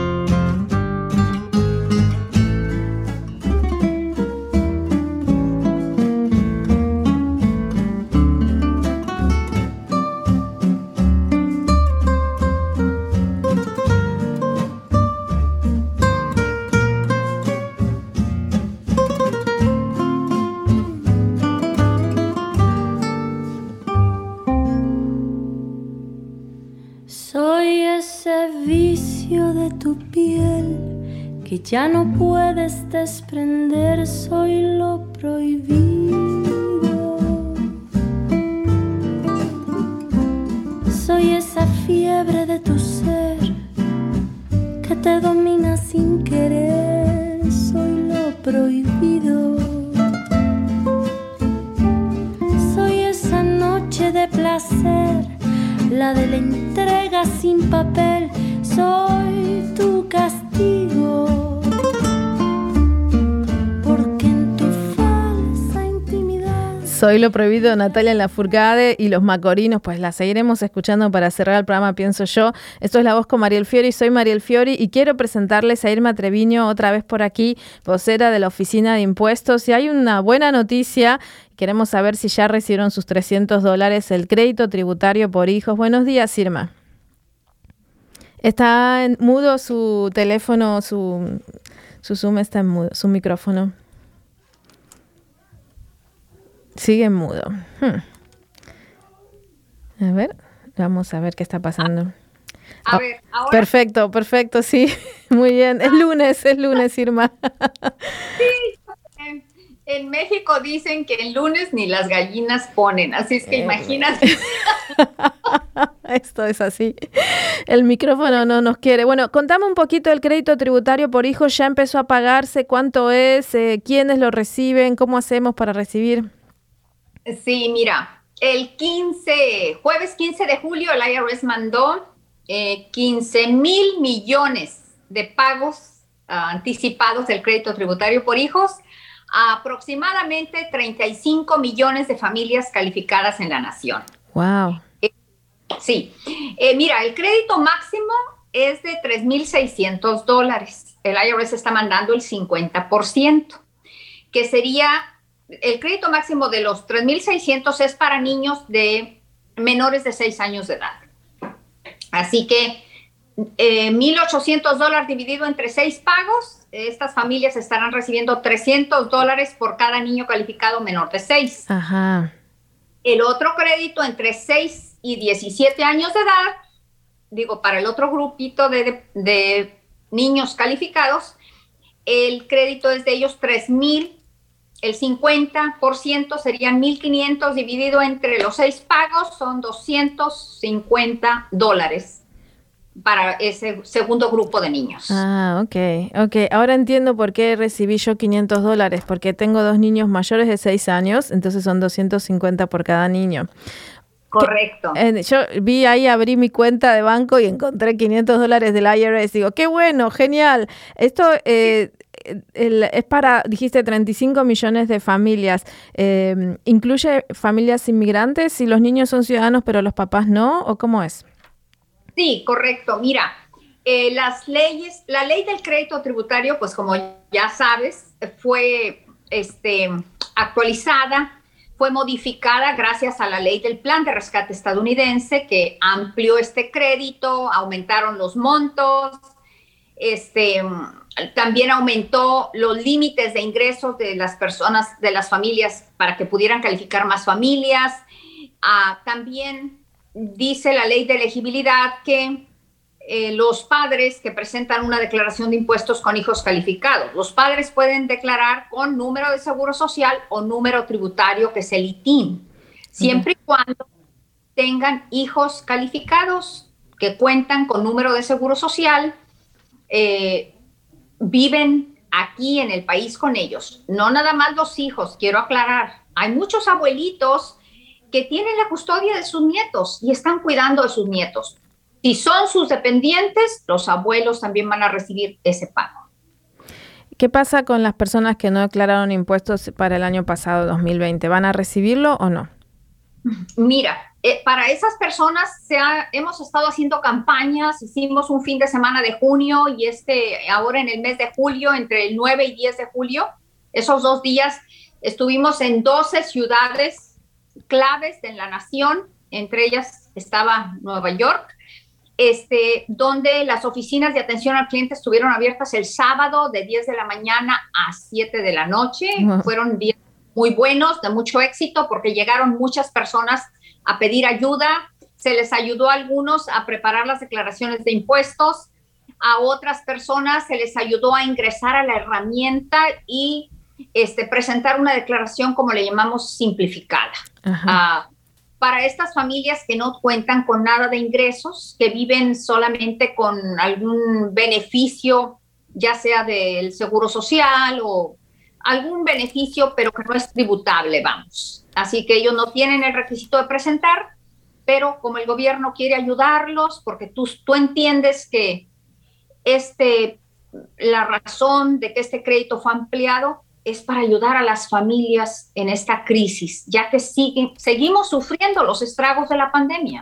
Que ya no puedes desprender, soy lo prohibido. Soy esa fiebre de tu ser que te domina sin querer, soy lo prohibido. Soy esa noche de placer, la de la entrega sin papel, soy tu castigo. Soy lo prohibido, Natalia Lafourcade y los Macorinos, pues la seguiremos escuchando para cerrar el programa, pienso yo. Esto es La Voz con Mariel Fiori, soy Mariel Fiori y quiero presentarles a Irma Treviño otra vez por aquí, vocera de la Oficina de Impuestos. Y hay una buena noticia, queremos saber si ya recibieron sus trescientos dólares, el crédito tributario por hijos. Buenos días, Irma. Está en mudo su teléfono, su, su Zoom está en mudo, su micrófono. Sigue en mudo. Hmm. A ver, vamos a ver qué está pasando. A oh, ver, ahora. Perfecto, perfecto, sí. Muy bien. Es lunes, es lunes, Irma. Sí, en, en México dicen que el lunes ni las gallinas ponen, así es que eh, imagínate. Esto es así. El micrófono no nos quiere. Bueno, contame un poquito el crédito tributario por hijos. ¿Ya empezó a pagarse? ¿Cuánto es? Eh, ¿Quiénes lo reciben? ¿Cómo hacemos para recibir? Sí, mira, el quince, jueves quince de julio el I R S mandó eh, quince mil millones de pagos uh, anticipados del crédito tributario por hijos a aproximadamente treinta y cinco millones de familias calificadas en la nación. Wow. Eh, sí, eh, mira, el crédito máximo es de tres mil seiscientos dólares. El I R S está mandando el cincuenta por ciento, que sería el crédito máximo de los tres mil seiscientos es para niños de menores de seis años de edad. Así que eh, mil ochocientos dólares dividido entre seis pagos, estas familias estarán recibiendo trescientos dólares por cada niño calificado menor de seis. Ajá. El otro crédito entre seis y diecisiete años de edad, digo, para el otro grupito de, de, de niños calificados, el crédito es de ellos tres mil. El cincuenta por ciento serían mil quinientos dividido entre los seis pagos, son doscientos cincuenta dólares para ese segundo grupo de niños. Ah, ok, ok. Ahora entiendo por qué recibí yo quinientos dólares, porque tengo dos niños mayores de seis años, entonces son doscientos cincuenta por cada niño. Correcto. Eh, yo vi ahí, abrí mi cuenta de banco y encontré quinientos dólares del I R S. Digo, qué bueno, genial. Esto... Eh, El, es para, dijiste, treinta y cinco millones de familias. Eh, ¿Incluye familias inmigrantes si los niños son ciudadanos pero los papás no? ¿O cómo es? Sí, correcto. Mira, eh, las leyes, la ley del crédito tributario, pues como ya sabes, fue este, actualizada, fue modificada gracias a la ley del plan de rescate estadounidense que amplió este crédito, aumentaron los montos, este... También aumentó los límites de ingresos de las personas, de las familias, para que pudieran calificar más familias. Ah, también dice la ley de elegibilidad que eh, los padres que presentan una declaración de impuestos con hijos calificados, los padres pueden declarar con número de seguro social o número tributario, que es el I T I N, siempre y cuando tengan hijos calificados que cuentan con número de seguro social, eh, viven aquí en el país con ellos. No nada más los hijos, quiero aclarar. Hay muchos abuelitos que tienen la custodia de sus nietos y están cuidando de sus nietos. Si son sus dependientes, los abuelos también van a recibir ese pago. ¿Qué pasa con las personas que no declararon impuestos para el año pasado, dos mil veinte? ¿Van a recibirlo o no? Mira, eh, para esas personas se ha, hemos estado haciendo campañas, hicimos un fin de semana de junio y este ahora en el mes de julio, entre el nueve y diez de julio, esos dos días estuvimos en doce ciudades claves en la nación, entre ellas estaba Nueva York, este, donde las oficinas de atención al cliente estuvieron abiertas el sábado de diez de la mañana a siete de la noche. Uh-huh. Fueron días muy buenos, de mucho éxito, porque llegaron muchas personas a pedir ayuda. Se les ayudó a algunos a preparar las declaraciones de impuestos, a otras personas se les ayudó a ingresar a la herramienta y este, presentar una declaración, como le llamamos, simplificada. Uh, para estas familias que no cuentan con nada de ingresos, que viven solamente con algún beneficio, ya sea del seguro social o algún beneficio, pero que no es tributable, vamos. Así que ellos no tienen el requisito de presentar, pero como el gobierno quiere ayudarlos, porque tú, tú entiendes que este, la razón de que este crédito fue ampliado es para ayudar a las familias en esta crisis, ya que siguen, seguimos sufriendo los estragos de la pandemia.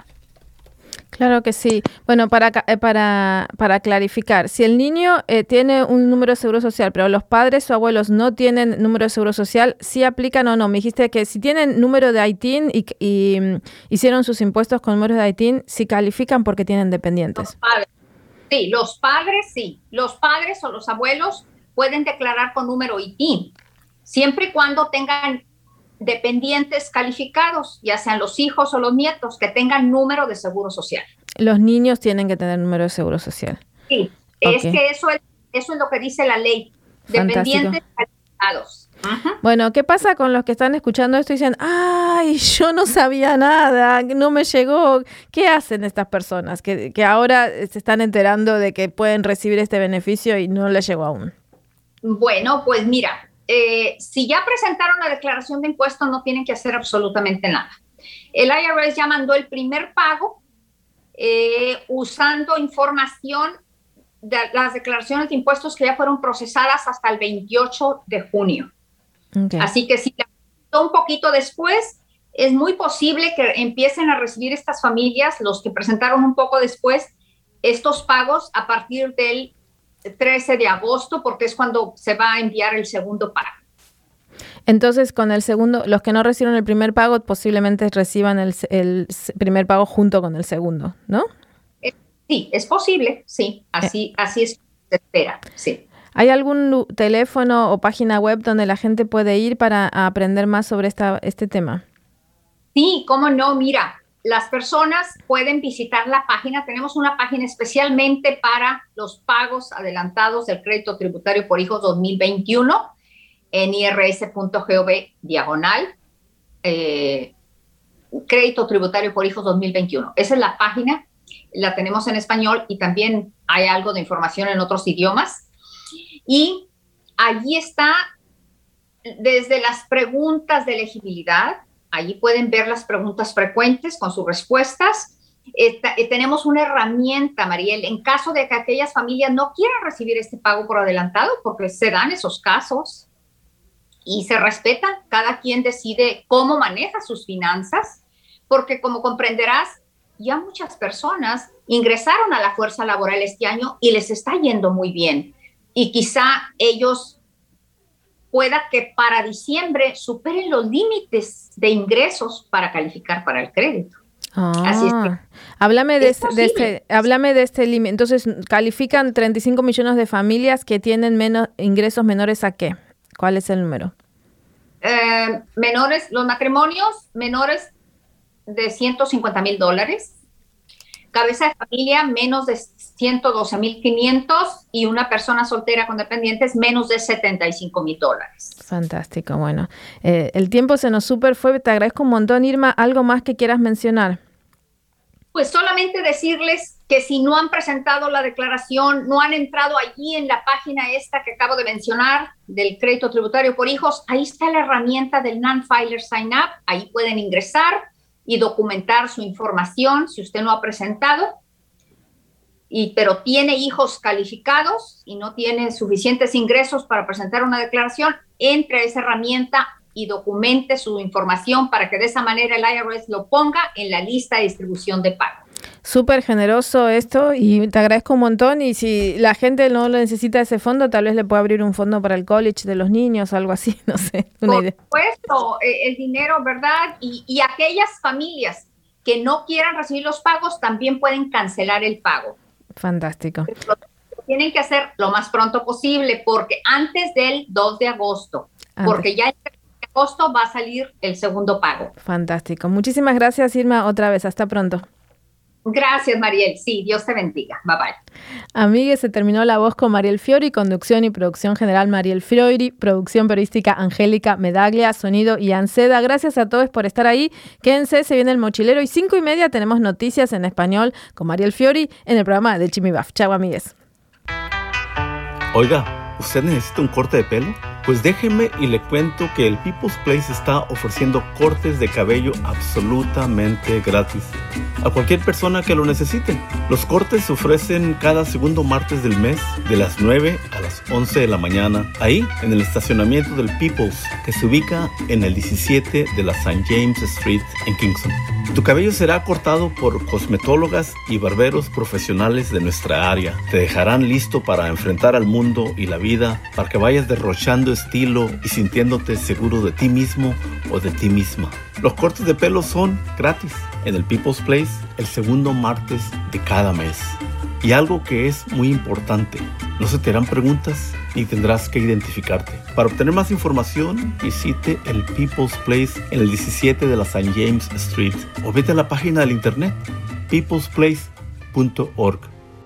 Claro que sí. Bueno, para, para, para clarificar, si el niño eh, tiene un número de seguro social, pero los padres o abuelos no tienen número de seguro social, ¿sí aplican o no? Me dijiste que si tienen número de I T I N y, y um, hicieron sus impuestos con número de I T I N, sí califican porque tienen dependientes. Los padres, sí, los padres sí. Los padres o los abuelos pueden declarar con número I T I N, siempre y cuando tengan dependientes calificados, ya sean los hijos o los nietos, que tengan número de seguro social. Los niños tienen que tener número de seguro social. Sí, okay. Es que eso es, eso es lo que dice la ley. Dependientes calificados. Uh-huh. Bueno, ¿qué pasa con los que están escuchando esto y dicen, ay, yo no sabía nada, no me llegó? ¿Qué hacen estas personas que, que ahora se están enterando de que pueden recibir este beneficio y no les llegó aún? Bueno, pues mira, Eh, si ya presentaron la declaración de impuestos, no tienen que hacer absolutamente nada. El I R S ya mandó el primer pago eh, usando información de las declaraciones de impuestos que ya fueron procesadas hasta el veintiocho de junio. Okay. Así que si la presentó un poquito después, es muy posible que empiecen a recibir estas familias, los que presentaron un poco después, estos pagos a partir del trece de agosto, porque es cuando se va a enviar el segundo pago. Entonces, con el segundo, los que no recibieron el primer pago posiblemente reciban el, el primer pago junto con el segundo, ¿no? Eh, sí, es posible, sí. Así, eh. así es, se espera, sí. ¿Hay algún teléfono o página web donde la gente puede ir para aprender más sobre esta, este tema? Sí, cómo no, mira, las personas pueden visitar la página. Tenemos una página especialmente para los pagos adelantados del crédito tributario por hijos dos mil veintiuno. En irs.gov diagonal eh, crédito tributario por hijos dos mil veintiuno. Esa es la página, la tenemos en español y también hay algo de información en otros idiomas. Y allí está desde las preguntas de elegibilidad, allí pueden ver las preguntas frecuentes con sus respuestas. Esta, eh, tenemos una herramienta, Mariel, en caso de que aquellas familias no quieran recibir este pago por adelantado, porque se dan esos casos. Y se respeta, cada quien decide cómo maneja sus finanzas, porque como comprenderás, ya muchas personas ingresaron a la fuerza laboral este año y les está yendo muy bien. Y quizá ellos pueda que para diciembre superen los límites de ingresos para calificar para el crédito. Ah, Así es que háblame de, es este, de este, háblame de este límite. Entonces, califican treinta y cinco millones de familias que tienen menos ingresos menores a ¿qué? ¿Cuál es el número? Eh, menores, los matrimonios menores de ciento cincuenta mil dólares, cabeza de familia menos de ciento doce mil quinientos y una persona soltera con dependientes menos de setenta y cinco mil dólares. Fantástico, bueno. Eh, el tiempo se nos super fue, te agradezco un montón, Irma. ¿Algo más que quieras mencionar? Pues solamente decirles que si no han presentado la declaración, no han entrado allí en la página esta que acabo de mencionar del crédito tributario por hijos, ahí está la herramienta del Non-Filer Sign Up, ahí pueden ingresar y documentar su información si usted no ha presentado, y, pero tiene hijos calificados y no tiene suficientes ingresos para presentar una declaración, entre a esa herramienta y documente su información para que de esa manera el I R S lo ponga en la lista de distribución de pago. Súper generoso esto y te agradezco un montón. Y si la gente no lo necesita ese fondo, tal vez le pueda abrir un fondo para el college de los niños, algo así, no sé. Una Por idea. supuesto, el dinero, ¿verdad? Y, y aquellas familias que no quieran recibir los pagos también pueden cancelar el pago. Fantástico. Lo tienen que hacer lo más pronto posible porque antes del dos de agosto, antes. Porque ya el de agosto va a salir el segundo pago. Fantástico. Muchísimas gracias, Irma, otra vez. Hasta pronto. Gracias, Mariel. Sí, Dios te bendiga. Bye, bye. Amigues, se terminó La Voz con Mariel Fiori, conducción y producción general Mariel Fiori, producción periodística Angélica Medaglia, sonido Ian Seda. Gracias a todos por estar ahí. Quédense, se viene el mochilero y cinco y media tenemos noticias en español con Mariel Fiori en el programa de Chimibaf. Chao, amigues. Oiga, ¿usted necesita un corte de pelo? Pues déjeme y le cuento que el People's Place está ofreciendo cortes de cabello absolutamente gratis a cualquier persona que lo necesite. Los cortes se ofrecen cada segundo martes del mes de las nueve a las once de la mañana, ahí en el estacionamiento del People's, que se ubica en el diecisiete de la Saint James Street en Kingston. Tu cabello será cortado por cosmetólogas y barberos profesionales de nuestra área. Te dejarán listo para enfrentar al mundo y la vida, para que vayas derrochando estilo y sintiéndote seguro de ti mismo o de ti misma. Los cortes de pelo son gratis en el People's Place el segundo martes de cada mes. Y algo que es muy importante, no se te harán preguntas ni tendrás que identificarte. Para obtener más información, visite el People's Place en el diecisiete de la Saint James Street o vete a la página del internet peoples place punto org.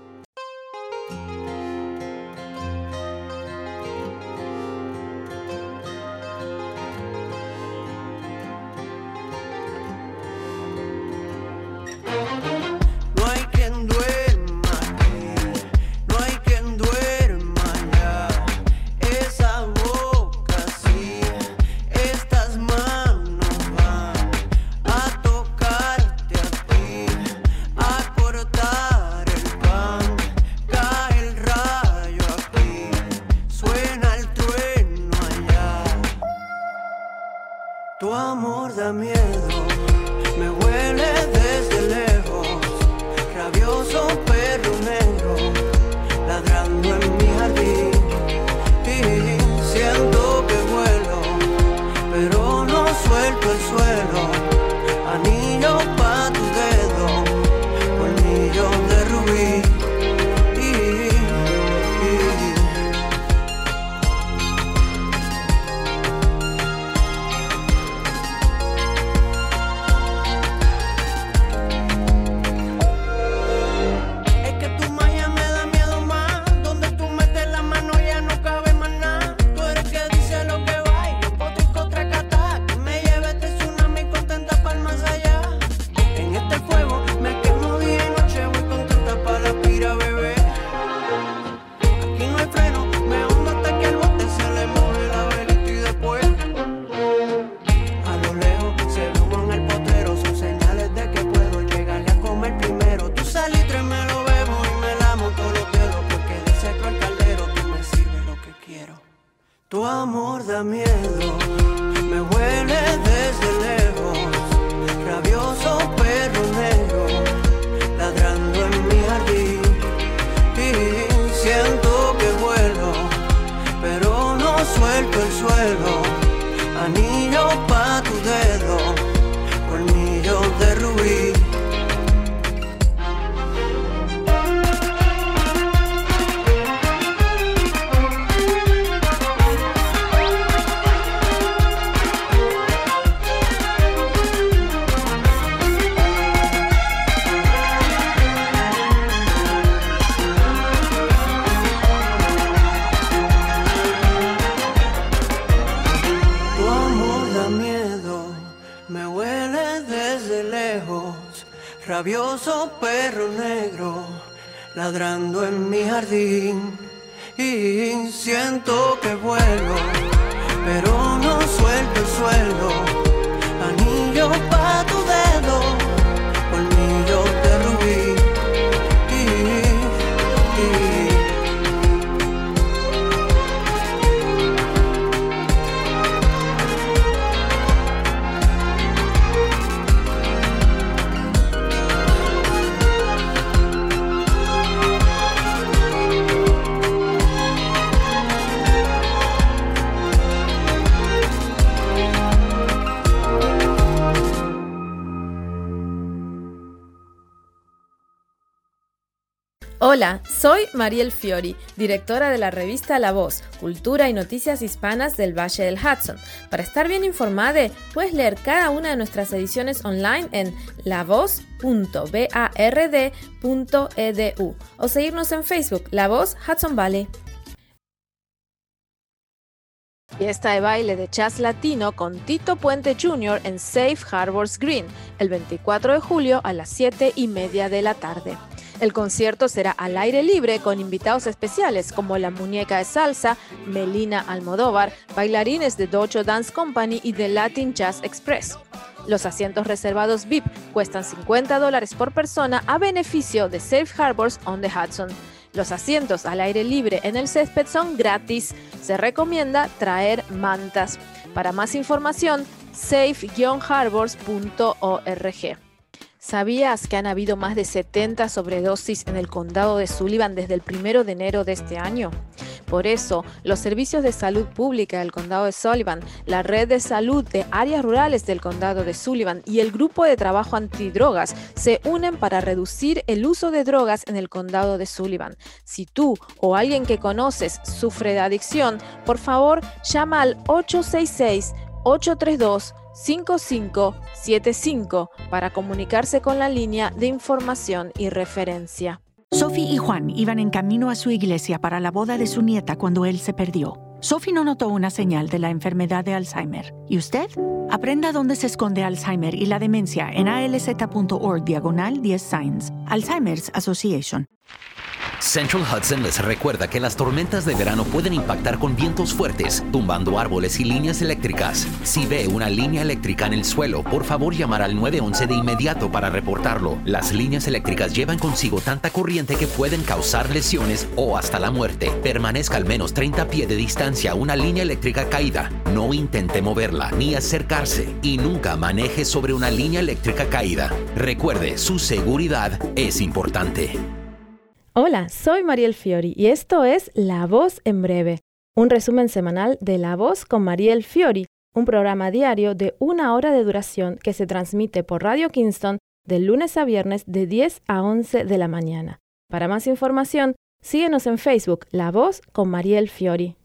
Tu amor da miedo, me huele desde lejos, rabioso perro negro, ladrando en mi jardín. Y siento que vuelo Tu amor da miedo, me huele desde lejos, rabioso perro negro, ladrando en mi jardín. Y siento que vuelo, pero no suelto el suelo. Anillo pa' tu dedo, colmillo de rubí. Rabioso perro negro, ladrando en mi jardín. Y siento que vuelo, pero no suelto el suelo. Anillo pa' tu dedo, colmillo de rubí. Y, y, Hola, soy Mariel Fiori, directora de la revista La Voz, Cultura y Noticias Hispanas del Valle del Hudson. Para estar bien informada, puedes leer cada una de nuestras ediciones online en la voz punto bard punto e d u o seguirnos en Facebook, La Voz Hudson Valley. Fiesta de baile de jazz latino con Tito Puente junior en Safe Harbors Green, el veinticuatro de julio a las siete y media de la tarde. El concierto será al aire libre con invitados especiales como la muñeca de salsa, Melina Almodóvar, bailarines de Dojo Dance Company y de Latin Jazz Express. Los asientos reservados V I P cuestan cincuenta dólares por persona a beneficio de Safe Harbors on the Hudson. Los asientos al aire libre en el césped son gratis. Se recomienda traer mantas. Para más información, safe harbors punto org. ¿Sabías que han habido más de setenta sobredosis en el condado de Sullivan desde el primero de enero de este año? Por eso, los servicios de salud pública del condado de Sullivan, la red de salud de áreas rurales del condado de Sullivan y el grupo de trabajo antidrogas se unen para reducir el uso de drogas en el condado de Sullivan. Si tú o alguien que conoces sufre de adicción, por favor, llama al ocho seis seis, ocho tres dos, cinco cinco siete cinco para comunicarse con la línea de información y referencia. Sophie y Juan iban en camino a su iglesia para la boda de su nieta cuando él se perdió. Sophie no notó una señal de la enfermedad de Alzheimer. ¿Y usted? Aprenda dónde se esconde Alzheimer y la demencia en a l z punto org diagonal diez signs. Alzheimer's Association. Central Hudson les recuerda que las tormentas de verano pueden impactar con vientos fuertes, tumbando árboles y líneas eléctricas. Si ve una línea eléctrica en el suelo, por favor llamar al nueve once de inmediato para reportarlo. Las líneas eléctricas llevan consigo tanta corriente que pueden causar lesiones o hasta la muerte. Permanezca al menos treinta pies de distancia a una línea eléctrica caída. No intente moverla ni acercarse y nunca maneje sobre una línea eléctrica caída. Recuerde, su seguridad es importante. Hola, soy Mariel Fiori y esto es La Voz en Breve, un resumen semanal de La Voz con Mariel Fiori, un programa diario de una hora de duración que se transmite por Radio Kingston de lunes a viernes de diez a once de la mañana. Para más información, síguenos en Facebook, La Voz con Mariel Fiori.